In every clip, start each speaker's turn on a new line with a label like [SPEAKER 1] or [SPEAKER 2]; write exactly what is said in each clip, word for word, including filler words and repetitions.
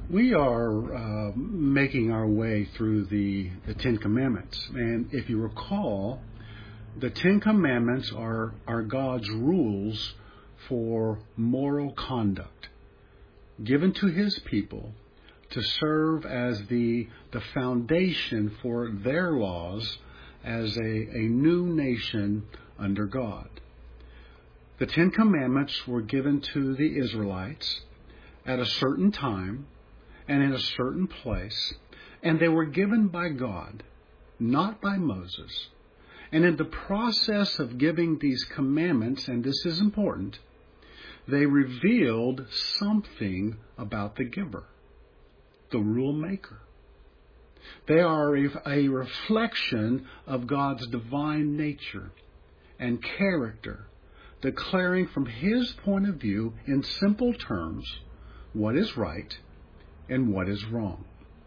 [SPEAKER 1] We are uh, making our way through the, the Ten Commandments. And if you recall, the Ten Commandments are, are God's rules for moral conduct given to His people to serve as the, the foundation for their laws as a, a new nation under God. The Ten Commandments were given to the Israelites at a certain time and in a certain place, and they were given by God, not by Moses. And in the process of giving these commandments, and this is important, they revealed something about the giver, the rule maker. They are a reflection of God's divine nature and character, declaring from His point of view in simple terms what is right and what is wrong.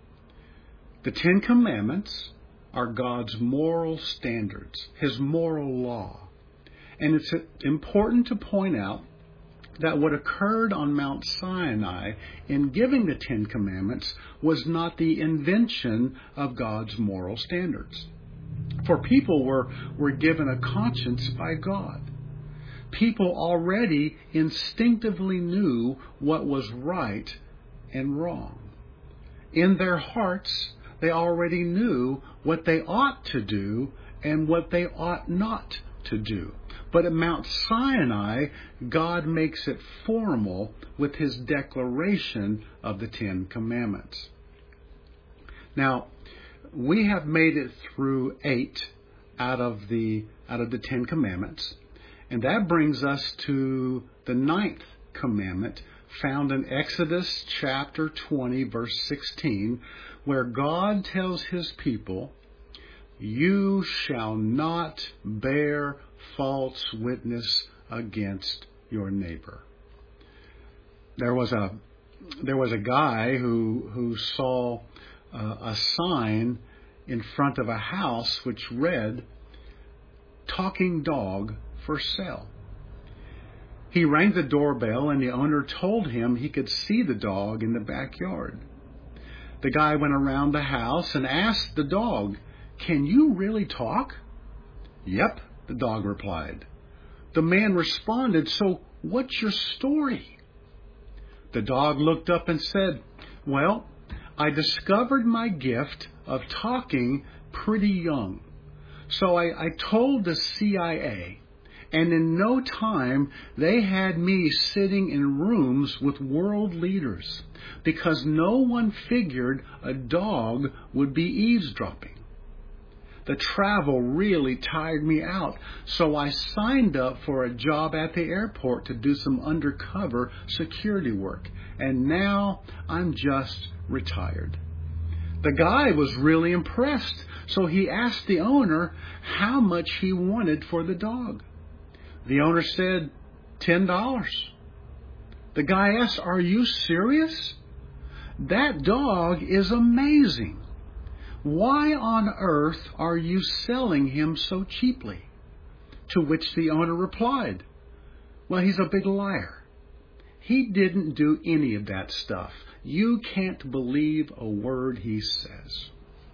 [SPEAKER 1] The Ten Commandments are God's moral standards, His moral law. And it's important to point out that what occurred on Mount Sinai in giving the Ten Commandments was not the invention of God's moral standards. For people were, were given a conscience by God. People already instinctively knew what was right and wrong. In their hearts, they already knew what they ought to do and what they ought not to do. But at Mount Sinai, God makes it formal with His declaration of the Ten Commandments. Now, we have made it through eight out of the out of the Ten Commandments, and that brings us to the ninth commandment, found in Exodus chapter twenty, verse sixteen, where God tells His people, "You shall not bear false witness against your neighbor." There was a there was a guy who who saw uh, a sign in front of a house which read, "Talking dog for sale." He rang the doorbell, and the owner told him he could see the dog in the backyard. The guy went around the house and asked the dog, "Can you really talk?" "Yep," the dog replied. The man responded, "So what's your story?" The dog looked up and said, "Well, I discovered my gift of talking pretty young. So I, I told the C I A, and in no time they had me sitting in rooms with world leaders because no one figured a dog would be eavesdropping. The travel really tired me out, so I signed up for a job at the airport to do some undercover security work, and now I'm just retired." The guy was really impressed, so he asked the owner how much he wanted for the dog. The owner said, ten dollars. The guy asked, "Are you serious? That dog is amazing. Why on earth are you selling him so cheaply?" To which the owner replied, "Well, he's a big liar. He didn't do any of that stuff. You can't believe a word he says."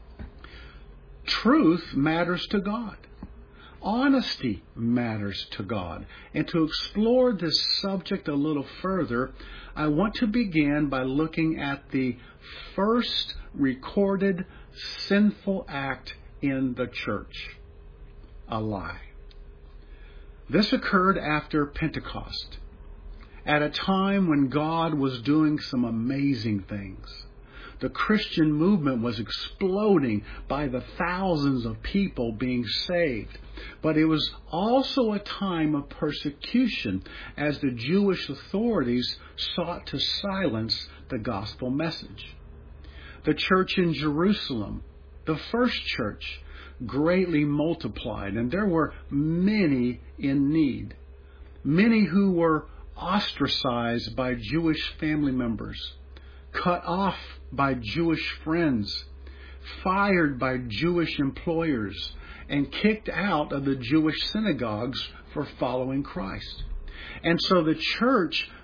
[SPEAKER 1] Truth matters to God. Honesty matters to God. And to explore this subject a little further, I want to begin by looking at the first recorded sinful act in the church, a lie. This occurred after Pentecost, at a time when God was doing some amazing things. The Christian movement was exploding by the thousands of people being saved. But it was also a time of persecution as the Jewish authorities sought to silence the gospel message. The church in Jerusalem, the first church, greatly multiplied, and there were many in need. Many who were ostracized by Jewish family members, cut off by Jewish friends, fired by Jewish employers, and kicked out of the Jewish synagogues for following Christ. And so the church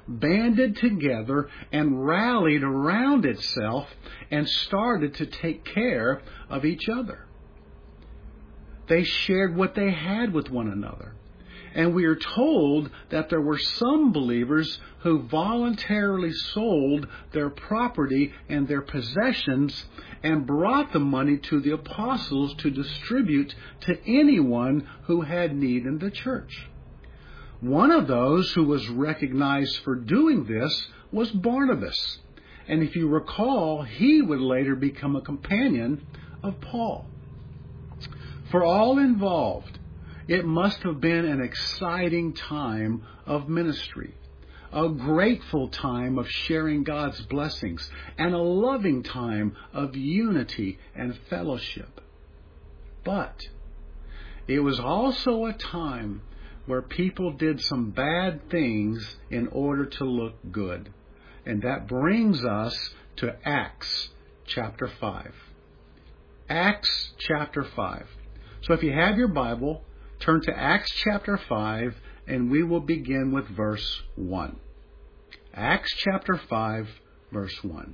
[SPEAKER 1] banded together and rallied around itself and started to take care of each other. They shared what they had with one another. And we are told that there were some believers who voluntarily sold their property and their possessions and brought the money to the apostles to distribute to anyone who had need in the church. One of those who was recognized for doing this was Barnabas. And if you recall, he would later become a companion of Paul. For all involved, it must have been an exciting time of ministry, a grateful time of sharing God's blessings, and a loving time of unity and fellowship. But it was also a time where people did some bad things in order to look good. And that brings us to Acts chapter five. Acts chapter five. So if you have your Bible, turn to Acts chapter five, and we will begin with verse one. Acts chapter five, verse one.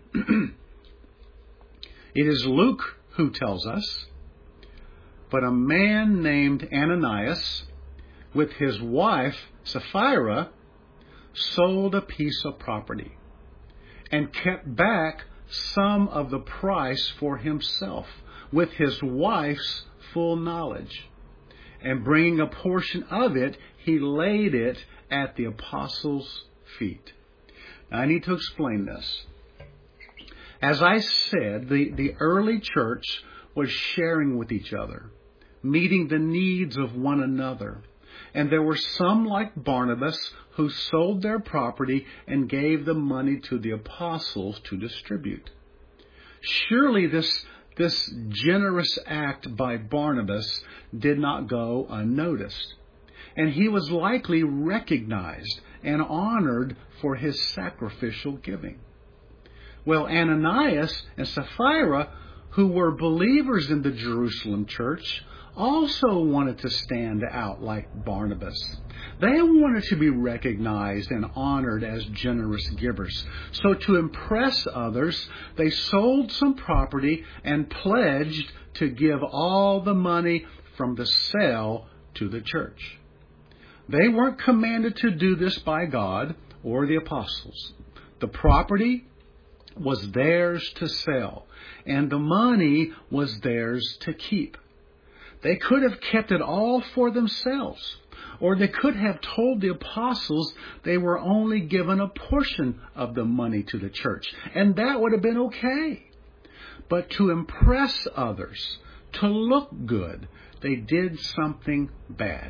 [SPEAKER 1] It is Luke who tells us, "But a man named Ananias, with his wife Sapphira, sold a piece of property and kept back some of the price for himself with his wife's full knowledge. And bringing a portion of it, he laid it at the apostles' feet." Now, I need to explain this. As I said, the, the early church was sharing with each other, meeting the needs of one another. And there were some like Barnabas who sold their property and gave the money to the apostles to distribute. Surely this This generous act by Barnabas did not go unnoticed, and he was likely recognized and honored for his sacrificial giving. Well, Ananias and Sapphira, who were believers in the Jerusalem church, also wanted to stand out like Barnabas. They wanted to be recognized and honored as generous givers. So to impress others, they sold some property and pledged to give all the money from the sale to the church. They weren't commanded to do this by God or the apostles. The property was theirs to sell, and the money was theirs to keep. They could have kept it all for themselves, or they could have told the apostles they were only given a portion of the money to the church, and that would have been okay. But to impress others, to look good, they did something bad.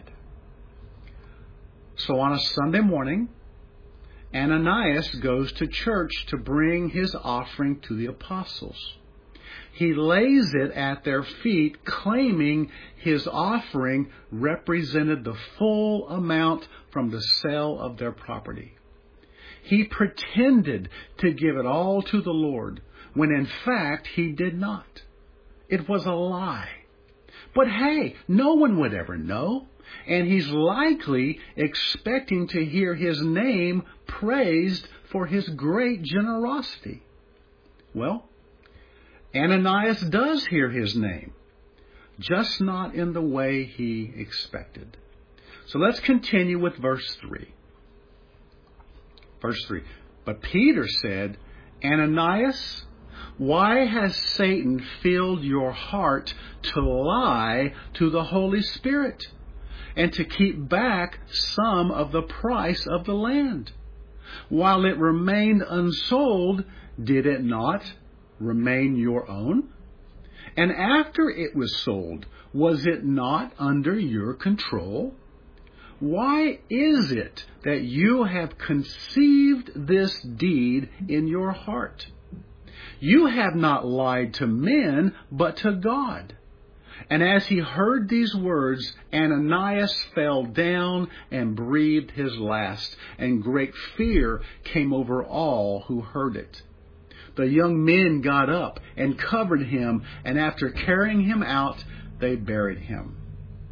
[SPEAKER 1] So on a Sunday morning, Ananias goes to church to bring his offering to the apostles. He lays it at their feet, claiming his offering represented the full amount from the sale of their property. He pretended to give it all to the Lord, when in fact he did not. It was a lie. But hey, no one would ever know, and he's likely expecting to hear his name praised for his great generosity. Well, Ananias does hear his name, just not in the way he expected. So let's continue with verse three. Verse three. But Peter said, "Ananias, why has Satan filled your heart to lie to the Holy Spirit and to keep back some of the price of the land? While it remained unsold, did it not remain your own? And after it was sold, was it not under your control? Why is it that you have conceived this deed in your heart? You have not lied to men, but to God." And as he heard these words, Ananias fell down and breathed his last, and great fear came over all who heard it. The young men got up and covered him, and after carrying him out, they buried him.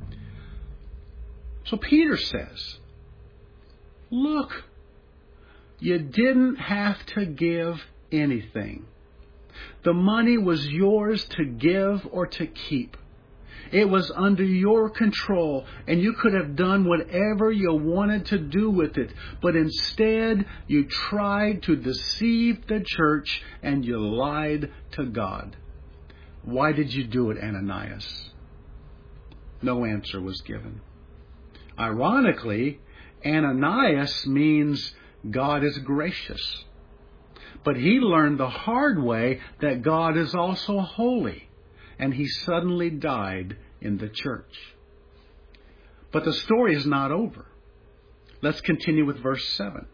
[SPEAKER 1] So Peter says, "Look, You didn't have to give anything. The money was yours to give or to keep. It was under your control, and you could have done whatever you wanted to do with it. But instead, you tried to deceive the church, and you lied to God. Why did you do it, Ananias? No answer was given. Ironically, Ananias means God is gracious. But he learned the hard way that God is also holy, and he suddenly died in the church. But the story is not over. Let's continue with verse seven.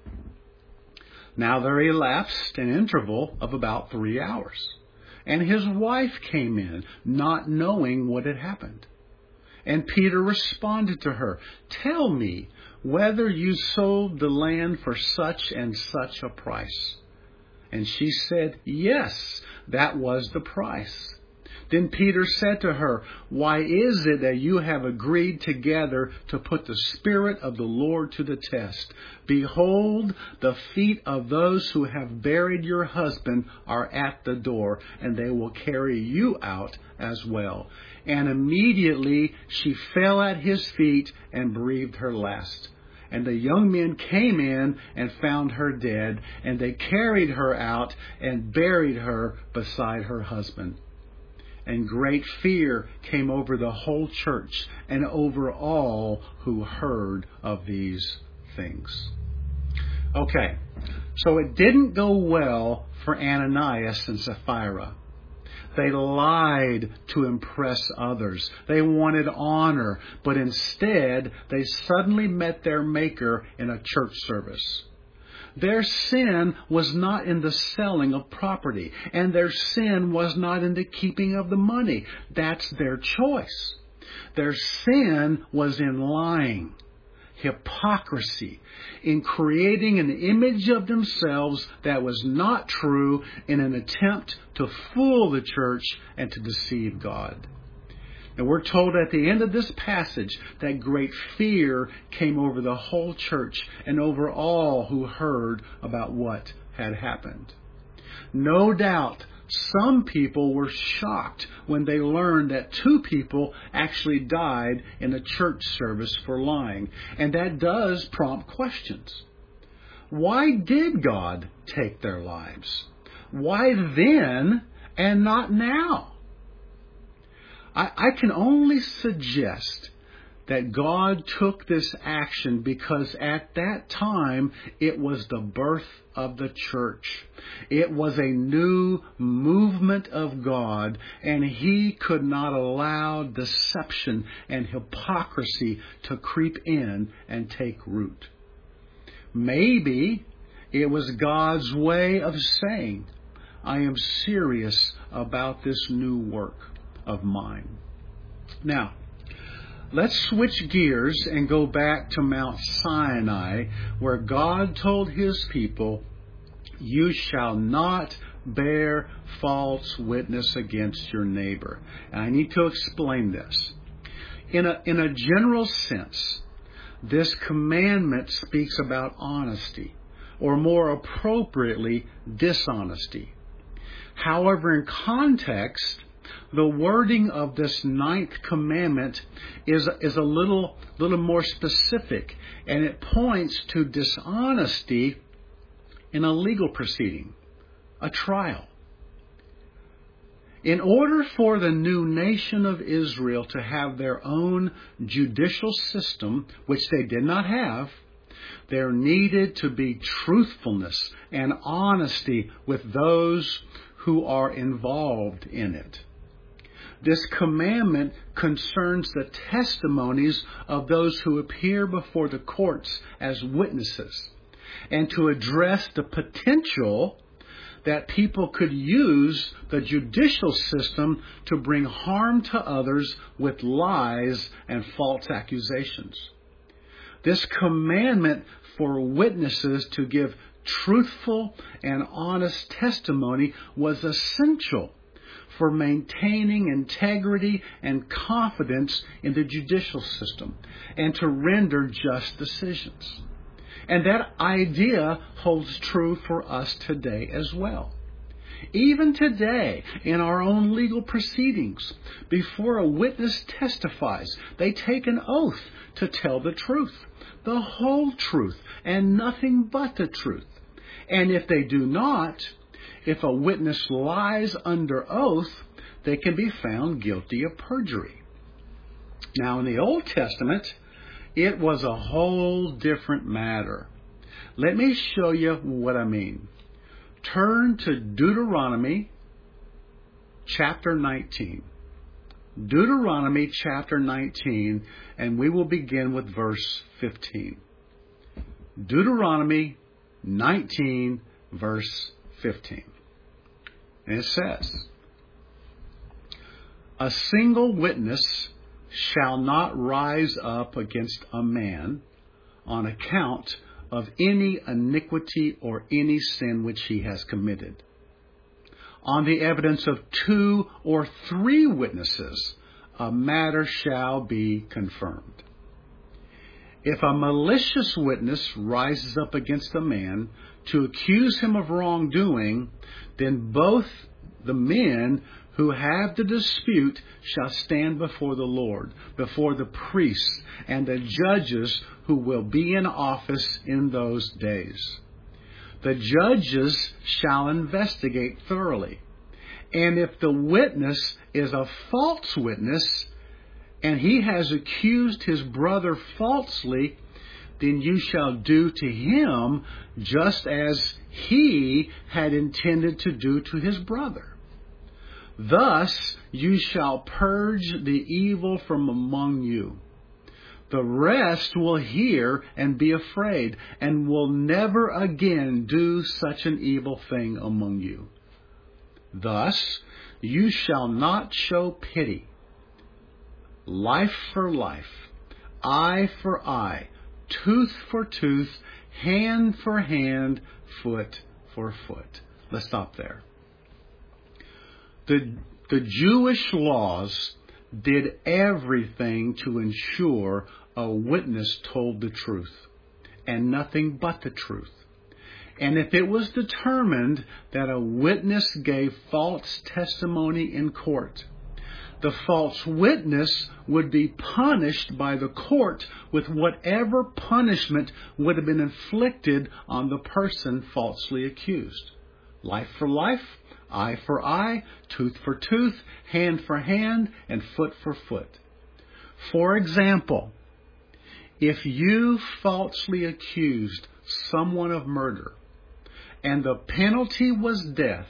[SPEAKER 1] Now there elapsed an interval of about three hours, and his wife came in, not knowing what had happened. And Peter responded to her, "Tell me whether you sold the land for such and such a price." And she said, "Yes, that was the price." Then Peter said to her, "Why is it that you have agreed together to put the Spirit of the Lord to the test? Behold, the feet of those who have buried your husband are at the door, and they will carry you out as well." And immediately she fell at his feet and breathed her last. And the young men came in and found her dead, and they carried her out and buried her beside her husband. And great fear came over the whole church and over all who heard of these things. Okay, so it didn't go well for Ananias and Sapphira. They lied to impress others. They wanted honor, but instead they suddenly met their Maker in a church service. Their sin was not in the selling of property, and their sin was not in the keeping of the money. That's their choice. Their sin was in lying, hypocrisy, in creating an image of themselves that was not true in an attempt to fool the church and to deceive God. And we're told at the end of this passage that great fear came over the whole church and over all who heard about what had happened. No doubt some people were shocked when they learned that two people actually died in a church service for lying. And that does prompt questions. Why did God take their lives? Why then and not now? I, I can only suggest that God took this action because at that time it was the birth of the church. It was a new movement of God, and He could not allow deception and hypocrisy to creep in and take root. Maybe it was God's way of saying, "I am serious about this new work of mine." Now, let's switch gears and go back to Mount Sinai, where God told His people, "You shall not bear false witness against your neighbor." And I need to explain this. In a, in a general sense, this commandment speaks about honesty, or more appropriately, dishonesty. However, in context, the wording of this ninth commandment is, is a little, little more specific, and it points to dishonesty in a legal proceeding, a trial. In order for the new nation of Israel to have their own judicial system, which they did not have, there needed to be truthfulness and honesty with those who are involved in it. This commandment concerns the testimonies of those who appear before the courts as witnesses, and to address the potential that people could use the judicial system to bring harm to others with lies and false accusations. This commandment for witnesses to give truthful and honest testimony was essential for maintaining integrity and confidence in the judicial system and to render just decisions. And that idea holds true for us today as well. Even today, in our own legal proceedings, before a witness testifies, they take an oath to tell the truth, the whole truth, and nothing but the truth. And if they do not, if a witness lies under oath, they can be found guilty of perjury. Now, in the Old Testament, it was a whole different matter. Let me show you what I mean. Turn to Deuteronomy chapter nineteen. Deuteronomy chapter nineteen, and we will begin with verse fifteen. Deuteronomy nineteen, verse fifteen. And it says, "A single witness shall not rise up against a man on account of any iniquity or any sin which he has committed. On the evidence of two or three witnesses, a matter shall be confirmed. If a malicious witness rises up against a man to accuse him of wrongdoing, then both the men who have the dispute shall stand before the Lord, before the priests and the judges who will be in office in those days. The judges shall investigate thoroughly. And if the witness is a false witness, and he has accused his brother falsely, then you shall do to him just as he had intended to do to his brother. Thus you shall purge the evil from among you. The rest will hear and be afraid, and will never again do such an evil thing among you. Thus you shall not show pity. Life for life, eye for eye, tooth for tooth, hand for hand, foot for foot." Let's stop there. The, the Jewish laws did everything to ensure a witness told the truth, and nothing but the truth. And if it was determined that a witness gave false testimony in court, the false witness would be punished by the court with whatever punishment would have been inflicted on the person falsely accused. Life for life, eye for eye, tooth for tooth, hand for hand, and foot for foot. For example, if you falsely accused someone of murder and the penalty was death,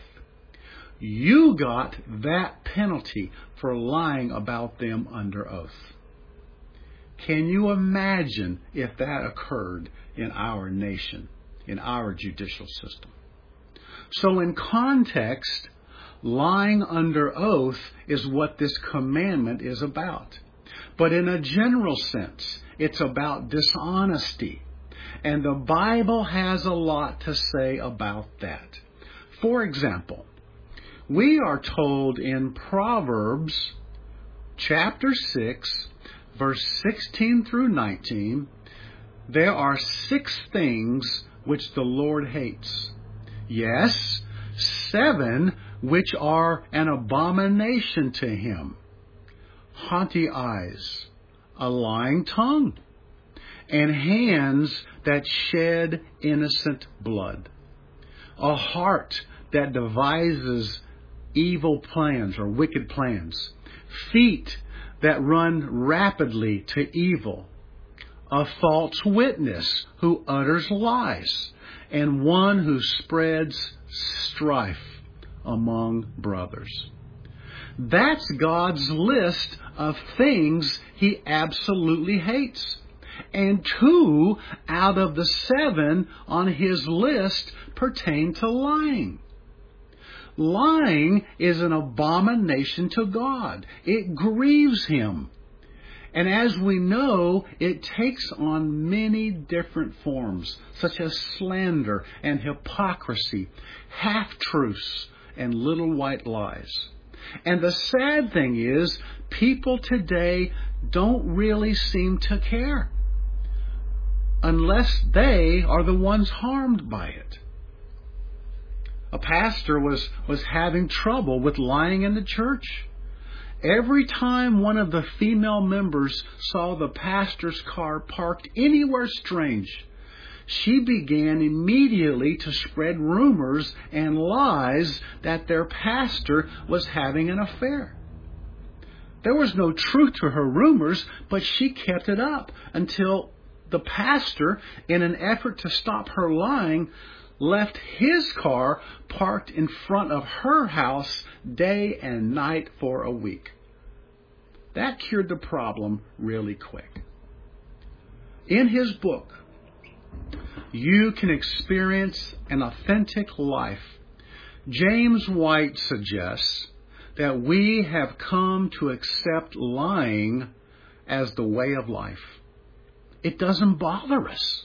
[SPEAKER 1] you got that penalty for lying about them under oath. Can you imagine if that occurred in our nation, in our judicial system? So in context, lying under oath is what this commandment is about. But in a general sense, it's about dishonesty. And the Bible has a lot to say about that. For example, we are told in Proverbs chapter six, verse sixteen through nineteen, there are six things which the Lord hates. Yes, seven which are an abomination to him. Haughty eyes, a lying tongue, and hands that shed innocent blood. A heart that devises evil plans or wicked plans. Feet that run rapidly to evil. A false witness who utters lies. And one who spreads strife among brothers. That's God's list of things He absolutely hates. And two out of the seven on His list pertain to lying. Lying is an abomination to God. It grieves Him. And as we know, it takes on many different forms, such as slander and hypocrisy, half-truths, and little white lies. And the sad thing is, people today don't really seem to care. unless they are the ones harmed by it. A pastor was, was having trouble with lying in the church. Every time one of the female members saw the pastor's car parked anywhere strange, she began immediately to spread rumors and lies that their pastor was having an affair. There was no truth to her rumors, but she kept it up until the pastor, in an effort to stop her lying, left his car parked in front of her house day and night for a week. That cured the problem really quick. In his book, You Can Experience an Authentic Life, James White suggests that we have come to accept lying as the way of life. It doesn't bother us.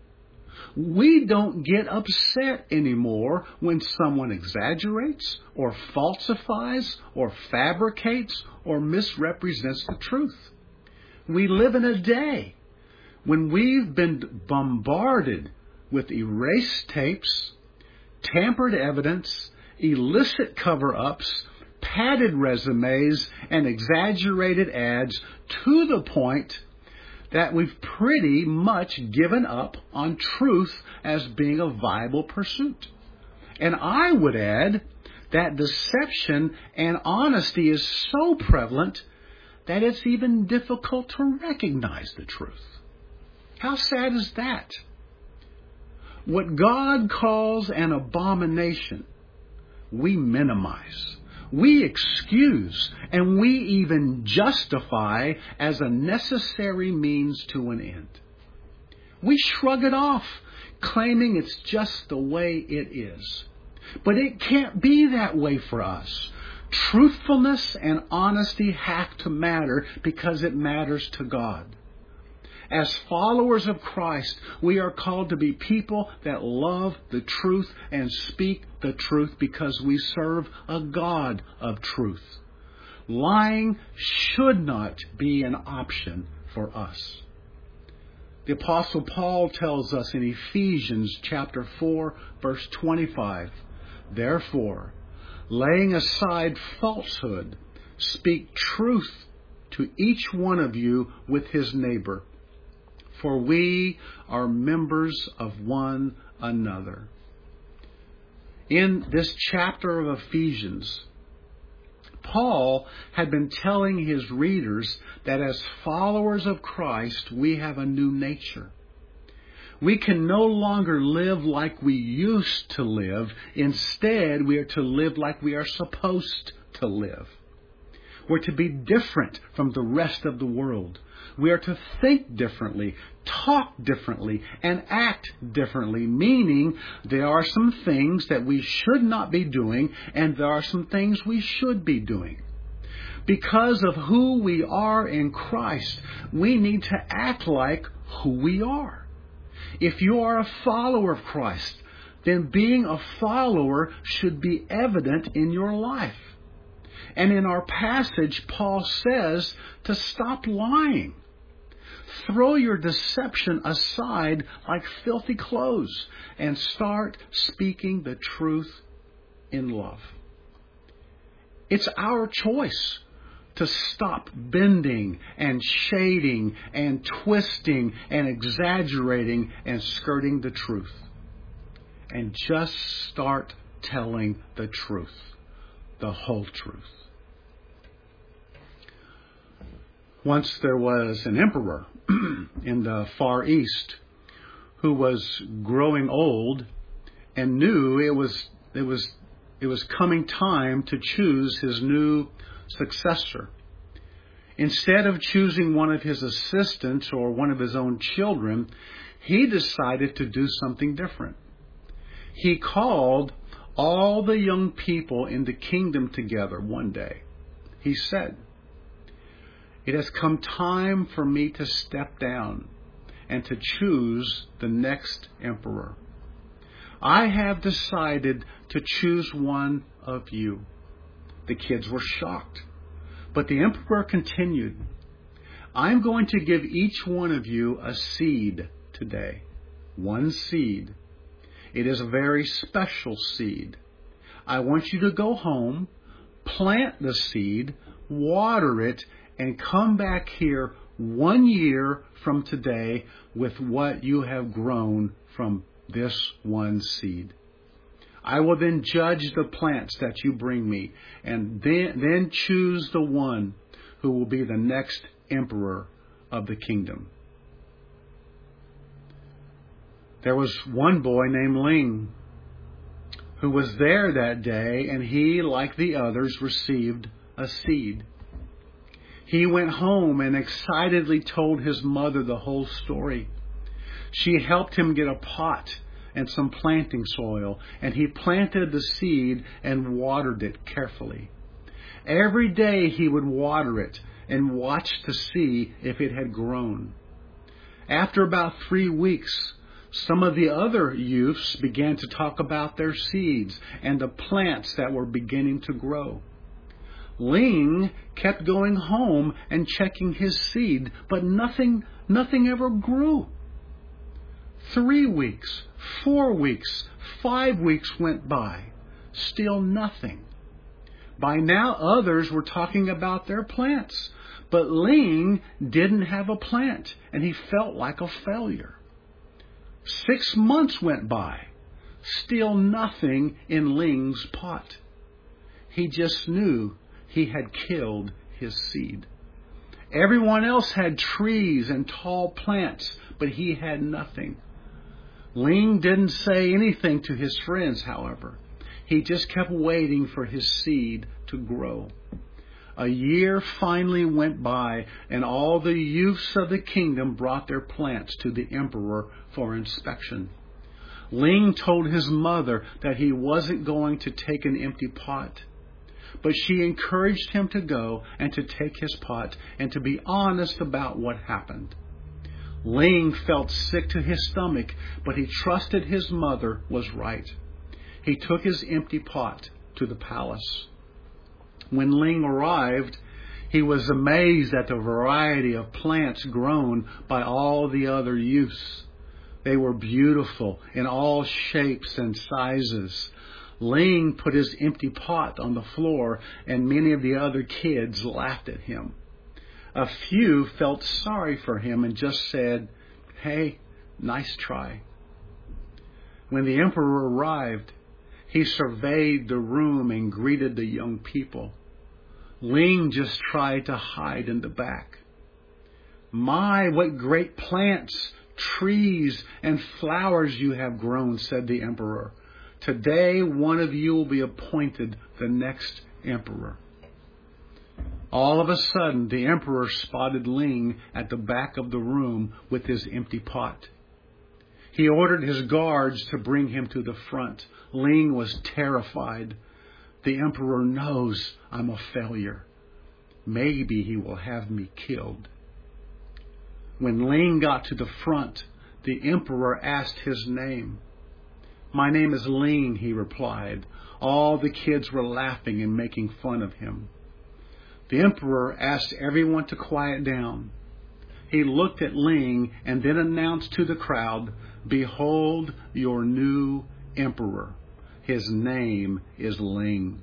[SPEAKER 1] We don't get upset anymore when someone exaggerates or falsifies or fabricates or misrepresents the truth. We live in a day when we've been bombarded with erased tapes, tampered evidence, illicit cover-ups, padded resumes, and exaggerated ads to the point that we've pretty much given up on truth as being a viable pursuit. And I would add that deception and honesty is so prevalent that it's even difficult to recognize the truth. How sad is that? What God calls an abomination, we minimize, we excuse, and we even justify as a necessary means to an end. We shrug it off, claiming it's just the way it is. But it can't be that way for us. Truthfulness and honesty have to matter because it matters to God. As followers of Christ, we are called to be people that love the truth and speak the truth because we serve a God of truth. Lying should not be an option for us. The Apostle Paul tells us in Ephesians chapter four, verse twenty-five, "Therefore, laying aside falsehood, speak truth to each one of you with his neighbor. For we are members of one another." In this chapter of Ephesians, Paul had been telling his readers that as followers of Christ, we have a new nature. We can no longer live like we used to live. Instead, we are to live like we are supposed to live. We're to be different from the rest of the world. We are to think differently, talk differently, and act differently, meaning there are some things that we should not be doing, and there are some things we should be doing. Because of who we are in Christ, we need to act like who we are. If you are a follower of Christ, then being a follower should be evident in your life. And in our passage, Paul says to stop lying. Throw your deception aside like filthy clothes and start speaking the truth in love. It's our choice to stop bending and shading and twisting and exaggerating and skirting the truth. And just start telling the truth, the whole truth. Once there was an emperor in the Far East who was growing old and knew it was it was it was coming time to choose his new successor. Instead of choosing one of his assistants or one of his own children, he decided to do something different. He called all the young people in the kingdom together one day. He said, "It has come time for me to step down and to choose the next emperor. I have decided to choose one of you." The kids were shocked, but the emperor continued, "I'm going to give each one of you a seed today. One seed. It is a very special seed. I want you to go home, plant the seed, water it, and come back here one year from today with what you have grown from this one seed. I will then judge the plants that you bring me, and then, then choose the one who will be the next emperor of the kingdom. There was one boy named Ling who was there that day, and he, like the others, received a seed. He went home and excitedly told his mother the whole story. She helped him get a pot and some planting soil, and he planted the seed and watered it carefully. Every day he would water it and watch to see if it had grown. After about three weeks, some of the other youths began to talk about their seeds and the plants that were beginning to grow. Ling kept going home and checking his seed, but nothing, nothing ever grew. Three weeks, four weeks, five weeks went by. Still nothing. By now others were talking about their plants, but Ling didn't have a plant, and he felt like a failure. Six months went by. Still nothing in Ling's pot. He just knew he had killed his seed. Everyone else had trees and tall plants, but he had nothing. Ling didn't say anything to his friends, however. He just kept waiting for his seed to grow. A year finally went by, and all the youths of the kingdom brought their plants to the emperor for inspection. Ling told his mother that he wasn't going to take an empty pot, but she encouraged him to go and to take his pot and to be honest about what happened. Ling felt sick to his stomach, but he trusted his mother was right. He took his empty pot to the palace. When Ling arrived, he was amazed at the variety of plants grown by all the other youths. They were beautiful in all shapes and sizes. Ling put his empty pot on the floor, and many of the other kids laughed at him. A few felt sorry for him and just said, "Hey, nice try." When the emperor arrived, he surveyed the room and greeted the young people. Ling just tried to hide in the back. "My, what great plants, trees, and flowers you have grown," said the emperor. "Today, one of you will be appointed the next emperor." All of a sudden, the emperor spotted Ling at the back of the room with his empty pot. He ordered his guards to bring him to the front. Ling was terrified. The emperor knows I'm a failure. Maybe he will have me killed. When Ling got to the front, the emperor asked his name. "My name is Ling," he replied. All the kids were laughing and making fun of him. The emperor asked everyone to quiet down. He looked at Ling and then announced to the crowd, "Behold your new emperor. His name is Ling."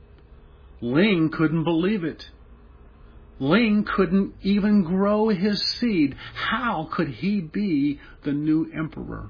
[SPEAKER 1] Ling couldn't believe it. Ling couldn't even grow his seed. How could he be the new emperor?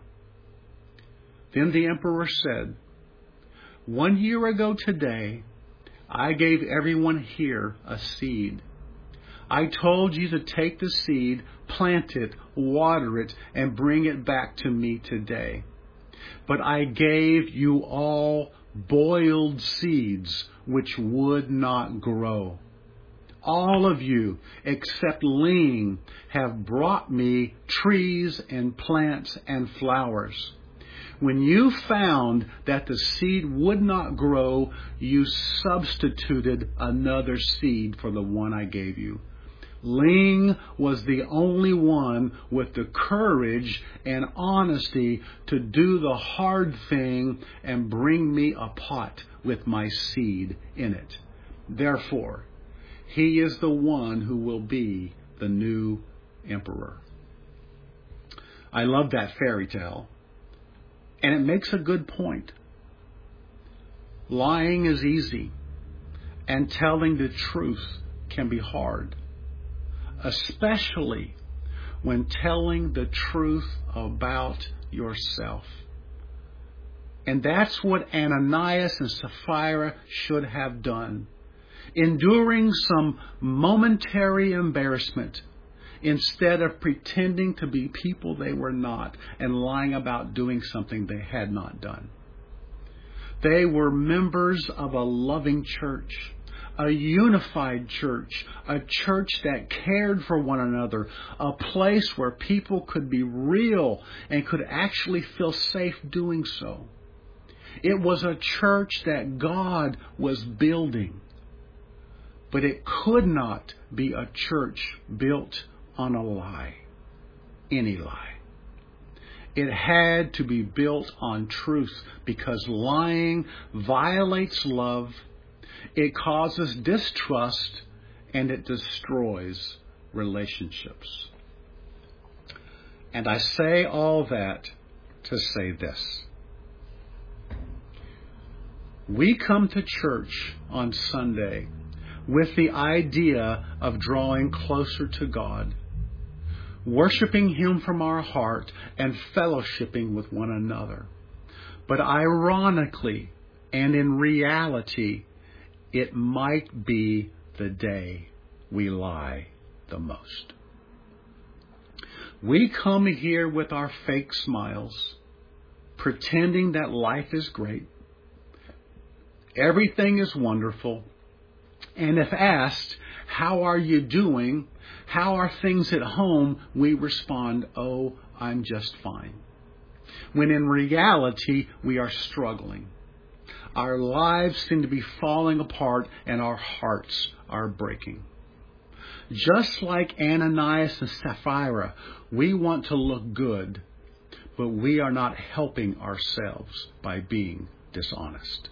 [SPEAKER 1] Then the emperor said, "One year ago today, I gave everyone here a seed. I told you to take the seed, plant it, water it, and bring it back to me today. But I gave you all boiled seeds which would not grow. All of you, except Ling, have brought me trees and plants and flowers. When you found that the seed would not grow, you substituted another seed for the one I gave you. Ling was the only one with the courage and honesty to do the hard thing and bring me a pot with my seed in it. Therefore, he is the one who will be the new emperor." I love that fairy tale. And it makes a good point. Lying is easy, and telling the truth can be hard, especially when telling the truth about yourself. And that's what Ananias and Sapphira should have done, enduring some momentary embarrassment instead of pretending to be people they were not and lying about doing something they had not done. They were members of a loving church, a unified church, a church that cared for one another, a place where people could be real and could actually feel safe doing so. It was a church that God was building, but it could not be a church built on a lie, any lie. It had to be built on truth, because lying violates love, it causes distrust, and it destroys relationships. And I say all that to say this. We come to church on Sunday with the idea of drawing closer to God, worshiping Him from our heart, and fellowshipping with one another. But ironically, and in reality, it might be the day we lie the most. We come here with our fake smiles, pretending that life is great, everything is wonderful, and if asked, "How are you doing? How are things at home?" we respond, "Oh, I'm just fine." When in reality, we are struggling. Our lives seem to be falling apart, and our hearts are breaking. Just like Ananias and Sapphira, we want to look good, but we are not helping ourselves by being dishonest.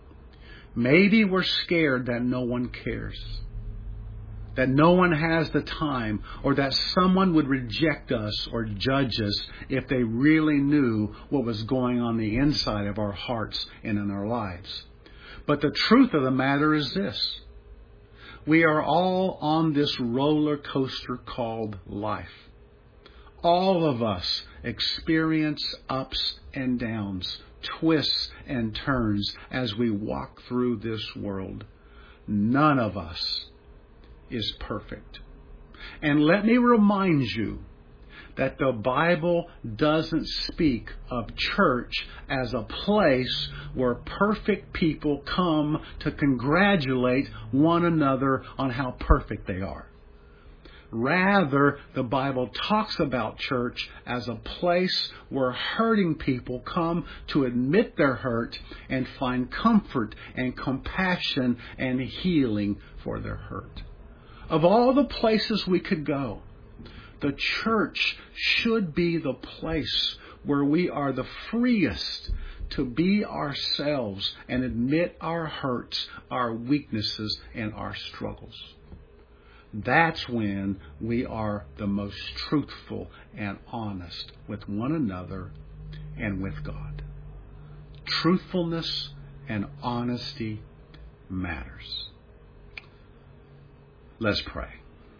[SPEAKER 1] Maybe we're scared that no one cares, that no one has the time, or that someone would reject us or judge us if they really knew what was going on the inside of our hearts and in our lives. But the truth of the matter is this: we are all on this roller coaster called life. All of us experience ups and downs, twists and turns as we walk through this world. None of us is perfect. And let me remind you that the Bible doesn't speak of church as a place where perfect people come to congratulate one another on how perfect they are. Rather, the Bible talks about church as a place where hurting people come to admit their hurt and find comfort and compassion and healing for their hurt. Of all the places we could go, the church should be the place where we are the freest to be ourselves and admit our hurts, our weaknesses, and our struggles. That's when we are the most truthful and honest with one another and with God. Truthfulness and honesty matters. Let's pray.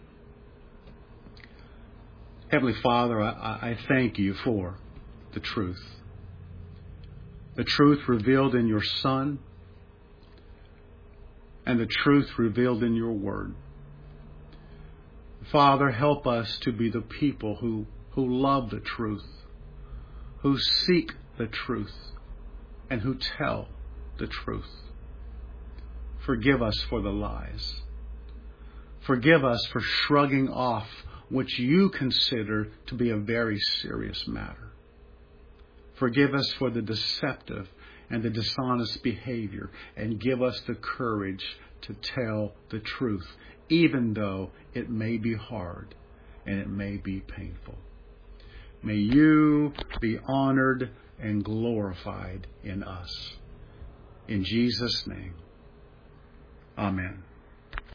[SPEAKER 1] Heavenly Father, I, I thank you for the truth. The truth revealed in your Son, and the truth revealed in your Word. Father, help us to be the people who, who love the truth, who seek the truth, and who tell the truth. Forgive us for the lies. Forgive us for shrugging off which you consider to be a very serious matter. Forgive us for the deceptive and the dishonest behavior, and give us the courage to tell the truth, even though it may be hard and it may be painful. May you be honored and glorified in us. In Jesus' name, amen.